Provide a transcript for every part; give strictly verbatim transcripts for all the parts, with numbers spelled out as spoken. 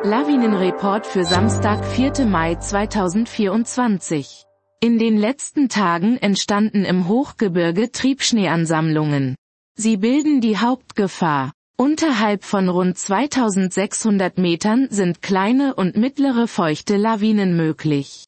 Lawinenreport für Samstag, vierten Mai zweitausendvierundzwanzig. In den letzten Tagen entstanden im Hochgebirge Triebschneeansammlungen. Sie bilden die Hauptgefahr. Unterhalb von rund zweitausendsechshundert Metern sind kleine und mittlere feuchte Lawinen möglich.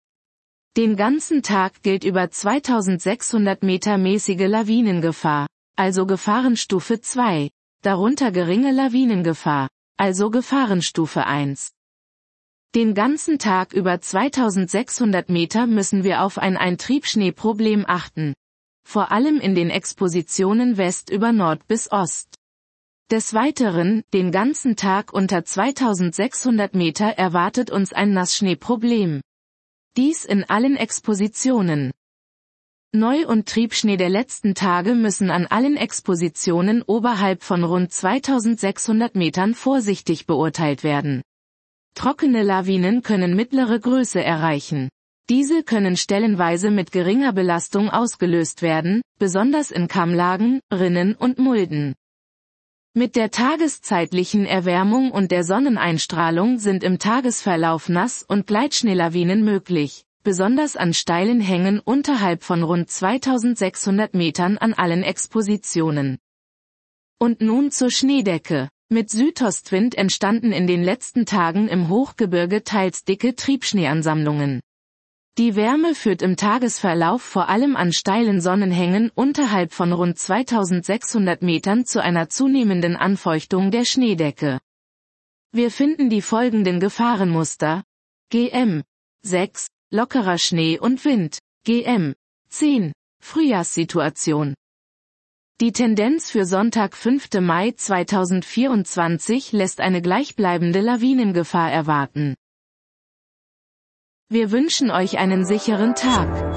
Den ganzen Tag gilt über zweitausendsechshundert Meter mäßige Lawinengefahr, also Gefahrenstufe zwei, darunter geringe Lawinengefahr, also Gefahrenstufe eins. Den ganzen Tag über zweitausendsechshundert Meter müssen wir auf ein Eintriebschneeproblem achten. Vor allem in den Expositionen West über Nord bis Ost. Des Weiteren, den ganzen Tag unter zweitausendsechshundert Meter erwartet uns ein Nassschneeproblem. Dies in allen Expositionen. Neu- und Triebschnee der letzten Tage müssen an allen Expositionen oberhalb von rund zweitausendsechshundert Metern vorsichtig beurteilt werden. Trockene Lawinen können mittlere Größe erreichen. Diese können stellenweise mit geringer Belastung ausgelöst werden, besonders in Kammlagen, Rinnen und Mulden. Mit der tageszeitlichen Erwärmung und der Sonneneinstrahlung sind im Tagesverlauf Nass- und Gleitschneelawinen möglich, besonders an steilen Hängen unterhalb von rund zweitausendsechshundert Metern an allen Expositionen. Und nun zur Schneedecke. Mit Südostwind entstanden in den letzten Tagen im Hochgebirge teils dicke Triebschneeansammlungen. Die Wärme führt im Tagesverlauf vor allem an steilen Sonnenhängen unterhalb von rund zweitausendsechshundert Metern zu einer zunehmenden Anfeuchtung der Schneedecke. Wir finden die folgenden Gefahrenmuster. G M sechs, lockerer Schnee und Wind. G M zehn, Frühjahrssituation. Die Tendenz für Sonntag, fünften Mai zweitausendvierundzwanzig lässt eine gleichbleibende Lawinengefahr erwarten. Wir wünschen euch einen sicheren Tag.